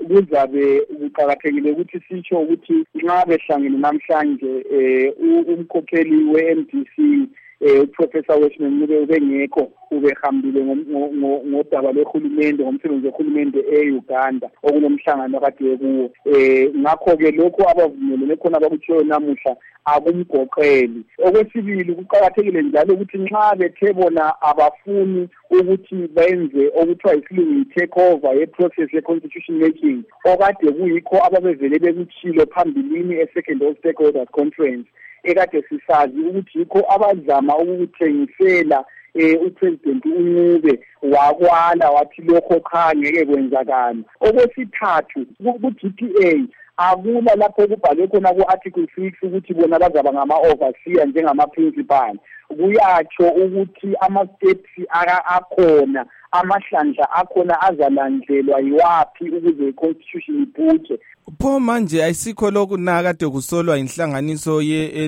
kuzabe kuqakathekile ukuthi sitsho ukuthi nxa behlangene namhlanje umkhokheli we-MDC uProfessor Weshman Ncube ubengekho ubehambile ngodaba lwehulumende ngomsebenzi wehulumende eUganda okunomhlangano kade kuwo ngakho-ke lokhu abavumelene khona abakutshiwo namuhla akumgoqeli. Okwesibili kuqakathekile njalo ukuthi nxa bethe bona abafuni ukuthi benze okuthiwa isilungu yi-take over ye-process ye-constitution making okade kuyikho ababevele bekutshilo phambilini e-second of stakeholders conference ekade sisazi ukuthi yikho abazama ukuthengisela uPresident uNcube wakwala wathi lokho cha ngeke kwenzakala. Okwesithathu ku-DPA akula lapho kubhalwe khona ku-article 6 ukuthi bona bazaba ngama-overseer njengama-principal. Kuyatsho ukuthi ama-steps akhona amahlandla akhona azalandelwa yiwaphi ukuze i-constitution iphuthe. Pho manje ayisikho lokhu nakade kusolwa inhlanganiso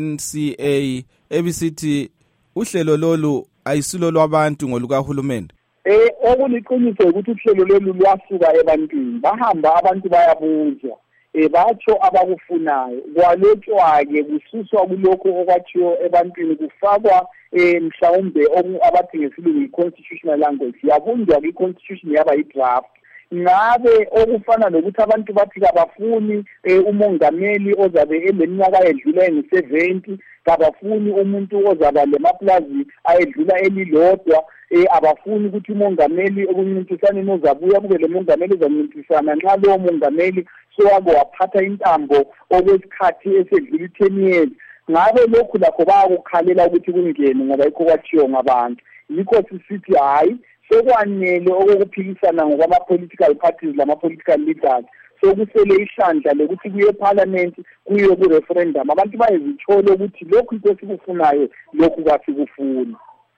ye-NCA ebisithi uhlelo lolu ayisilo lwabantu ngolukahulumende? Okuliqiniso ukuthi uhlelo lolu lwasuka ebantwini, bahamba abantu bayabuzwa batsho abakufunayo, kwalotshwa-ke kususwa kulokho okwathiwo ebantwini kufakwa mhlawumbe abathi ngesilungu i-constitutional language yabunjwa i-constitution yaba yi-draft. Ngabe okufana nokuthi abantu bathi kabafuni umongameli ozabe eleminyaka edlula engu-70, kabafuni umuntu ozaba lemaplazi ayedlula elilodwa, abafuni ukuthi umongameli okuncintisana ozabuya kube le mongameli ozancintisana nxa lowo mongameli sowake waphatha intambo okwesikhathi esedlula 10 years. Ngabe lokhu lakho bayakukhalela ukuthi kungene ngoba yikho kwatshiwo ngabantu. Yikho sisithi hayi sekwanele okuphikisana ngokwama-political parties lama-political leaders sokusele ihlandla lokuthi kuye eParliament kuye ku-referendum abantu bayezitsholo ukuthi lokhu into esikufunayo lokhu kasikufuni.